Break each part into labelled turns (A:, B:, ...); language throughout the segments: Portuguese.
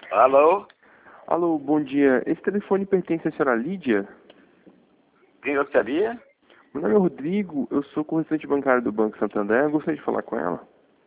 A: Alô?
B: Alô, bom dia. Esse telefone pertence à senhora Lídia?
A: Quem gostaria?
B: Meu nome é Rodrigo, eu sou correspondente bancário do Banco Santander. Eu gostaria de falar com ela.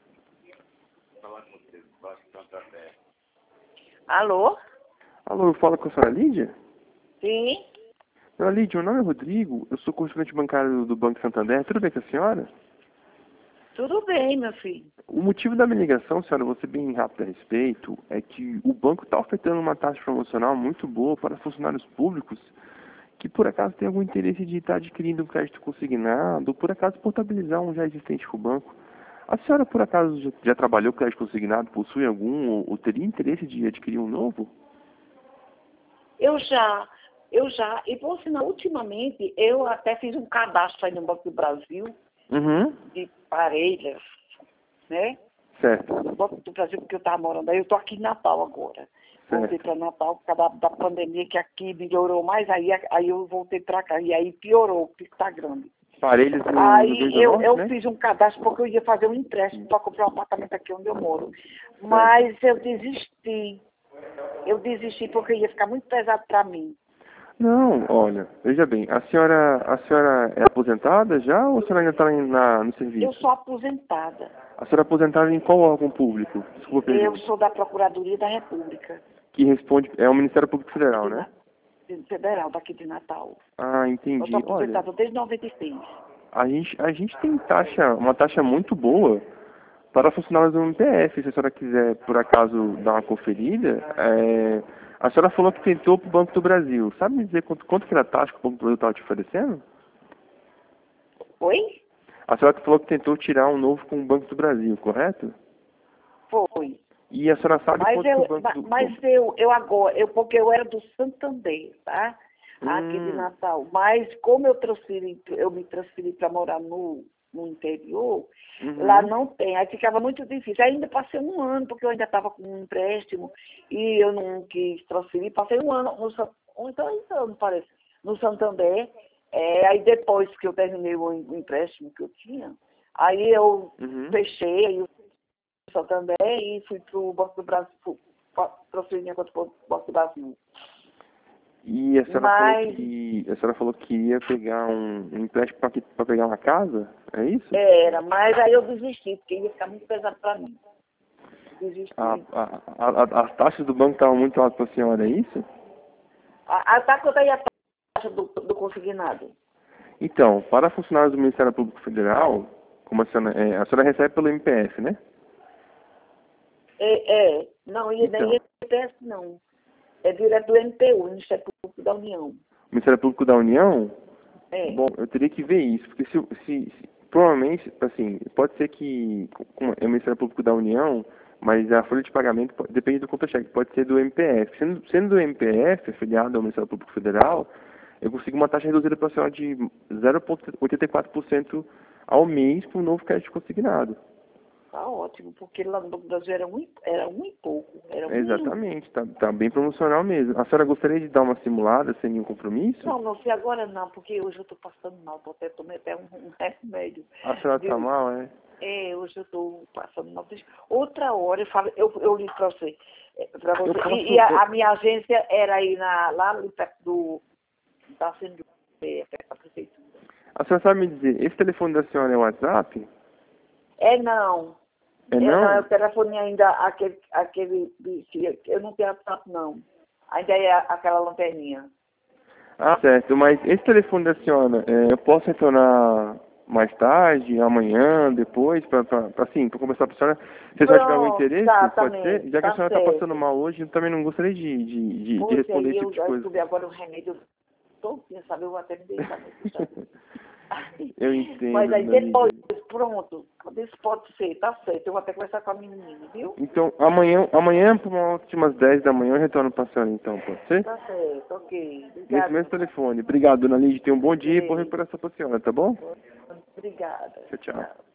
C: Alô?
B: Alô, eu falo com a senhora Lídia?
C: Sim?
B: Senhora Lídia, meu nome é Rodrigo, eu sou correspondente bancário do Banco Santander. Tudo bem com a senhora?
C: Tudo bem, meu filho.
B: O motivo da minha ligação, senhora, vou ser bem rápido a respeito, é que o banco está ofertando uma taxa promocional muito boa para funcionários públicos que por acaso tem algum interesse de estar adquirindo um crédito consignado ou por acaso portabilizar um já existente com o banco. A senhora por acaso já trabalhou com crédito consignado, possui algum ou teria interesse de adquirir um novo?
C: Eu já. E por sinal, ultimamente, eu até fiz um cadastro aí no Banco do Brasil
B: Uhum.
C: de parelhas, né?
B: Certo.
C: No Banco do Brasil, porque eu estava morando aí. Eu estou aqui em Natal agora. Voltei para Natal por causa da pandemia, que aqui melhorou mais, aí eu voltei para cá. E aí piorou, o pico está grande.
B: Parelhos no
C: Aí
B: Rio Grande do
C: eu
B: Norte, né?
C: fiz um cadastro porque eu ia fazer um empréstimo para comprar um apartamento aqui onde eu moro. Mas eu desisti. Eu desisti porque ia ficar muito pesado para mim.
B: Não, olha, veja bem, a senhora é aposentada já ou a senhora ainda está no serviço?
C: Eu sou aposentada.
B: A senhora é aposentada em qual órgão público? Desculpa,
C: Eu
B: pergunta.
C: sou da Procuradoria da República.
B: Que responde, é o Ministério Público Federal, né?
C: Federal, daqui de Natal.
B: Ah,
C: Eu
B: entendi.
C: estou
B: Olha,
C: aposentada desde 96.
B: a gente tem uma taxa muito boa para funcionários do MPF. Se a senhora quiser, por acaso, dar uma conferida, a senhora falou que tentou para o Banco do Brasil. Sabe me dizer quanto que era a taxa que o Banco do Brasil estava te oferecendo?
C: Oi?
B: A senhora falou que tentou tirar um novo com o Banco do Brasil, correto?
C: Foi.
B: E a senhora sabe
C: Mas
B: quanto que o Banco do...
C: porque eu era do Santander, tá? Aqui de Natal. Mas como eu me transferi para morar no interior, lá não tem. Aí ficava muito difícil. Ainda passei um ano, porque eu ainda estava com um empréstimo e eu não quis transferir. Passei um ano então, parece, no Santander. Aí depois que eu terminei o empréstimo que eu tinha, aí eu fechei, aí eu fui pro Santander e fui para o Banco do Brasil, transferi minha conta para o Banco do Brasil.
B: E a senhora falou que ia pegar um empréstimo para pegar uma casa? É isso?
C: Mas aí eu desisti, porque ia ficar muito pesado para mim. Desisti.
B: As taxas do banco estavam muito altas para a senhora, é isso?
C: Tá quanto aí a taxa do consignado?
B: Então, para funcionários do Ministério Público Federal, como a senhora recebe pelo MPF, né?
C: Não, e
B: Então,
C: nem IPS não. É direto do MPU, Ministério Público da União.
B: o Ministério Público da União,
C: É.
B: bom, eu teria que ver isso, porque provavelmente, assim, pode ser que como é o Ministério Público da União, mas a folha de pagamento depende do contra-cheque, pode ser do MPF. Sendo do MPF, afiliado ao Ministério Público Federal, eu consigo uma taxa reduzida para a senhora de 0,84% ao mês para um novo crédito consignado.
C: Tá ótimo, porque lá no Banco do Brasil era um e pouco. Era um e um.
B: Exatamente, tá bem promocional mesmo. A senhora gostaria de dar uma simulada sem nenhum compromisso?
C: Não, não sei agora não, porque hoje eu estou passando mal, tomei até um remédio.
B: A senhora está mal, é?
C: Hoje eu estou passando mal. Outra hora eu li para você. A minha agência era aí lá ali perto da Assembleia, perto da prefeitura.
B: A senhora sabe me dizer, esse telefone da senhora é o WhatsApp?
C: Não.
B: É não?
C: O telefone ainda, aquele eu não tenho WhatsApp não. Ainda é aquela lanterninha.
B: Ah, certo, mas esse telefone da senhora, eu posso retornar mais tarde, amanhã, depois, para conversar com a senhora? Se a senhora tiver algum interesse, pode ser? Já que a senhora está passando mal hoje, eu também não gostaria de responder esse tipo de
C: Eu
B: coisa.
C: descobri agora o remédio todinho, sabe? Eu vou até me deitar no
B: Eu entendo.
C: Mas aí depois, pronto, isso pode ser, tá certo. Eu vou até conversar com a menina, viu?
B: Então, amanhã por volta umas 10 da manhã, eu retorno para a senhora, então, pode ser?
C: Tá certo, ok.
B: Nesse
C: Obrigada.
B: mesmo telefone. Obrigado, dona Lídia. Tenha um bom dia e boa recuperação para a senhora, tá bom?
C: Obrigada.
B: Tchau, tchau.